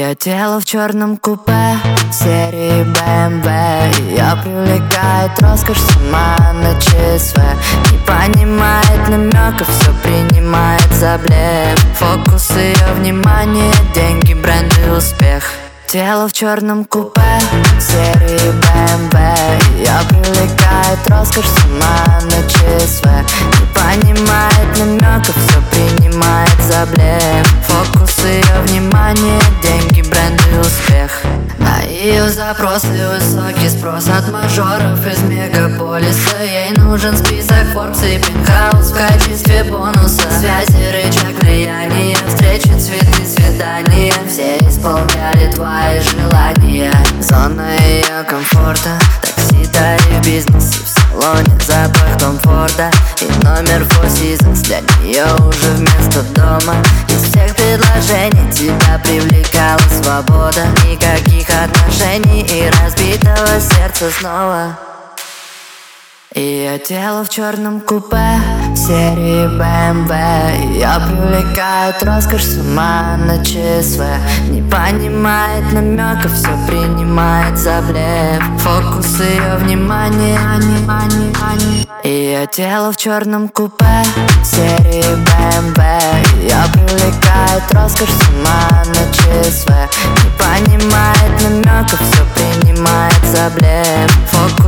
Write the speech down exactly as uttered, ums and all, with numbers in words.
Ее тело в черном купе серии бэ эм вэ. Ее привлекает роскошь, сама на ЧСВ. Не понимает намеков, все принимает за блеф. Фокус ее внимания, деньги, бренды, успех. Тело в черном купе серии бэ эм вэ. Ее привлекает роскошь, сама на ЧСВ. Не понимает намеков, все принимает за блеф. Фокус ее внимания, деньги, бренды, успех. На ее запросы высокий спрос от мажоров из мегаполиса. Ей нужен список Forbes и пентхаус в качестве бонуса. Связи, рычаг влияния, встречи, цветы, свидания. Все исполняли твои желания. Зона ее комфорта, такси, тариф, бизнес. И в салоне запах Том Форда и номер Four Seasons для нее уже вместо дома. Из всех предложений тебя привлекала свобода. Никаких отношений и разбитого сердца снова. Ее тело в черном купе серии бэ эм вэ. Ее привлекает роскошь, сама на ЧСВ. Не понимает намеков, все принимает за блеф. Фокус ее внимания. Ее тело в черном купе серии бэ эм вэ. Ее привлекает роскошь, сама на ЧСВ. Не понимает намеков, все принимает за блеф. Фокус